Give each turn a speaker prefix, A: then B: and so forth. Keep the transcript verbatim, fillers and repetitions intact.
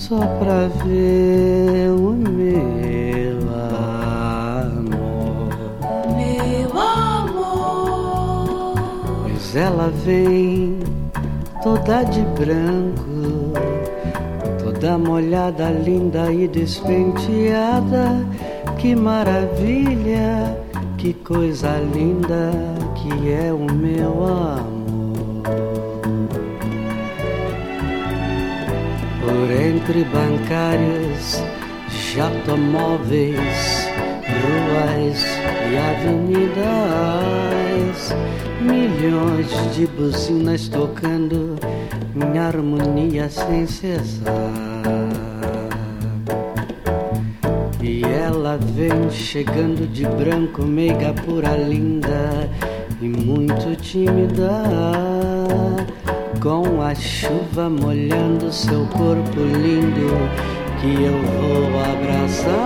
A: só pra ver o meu amor.
B: Meu amor.
A: Pois ela vem toda de branco, toda molhada, linda e despenteada. Que maravilha, que coisa linda que é o meu amor. Por entre bancários, automóveis, ruas e avenidas, milhões de buzinas tocando em harmonia sem cessar. E ela vem chegando de branco, meiga, pura, linda e muito tímida, com a chuva molhando seu corpo lindo, que eu vou abraçar.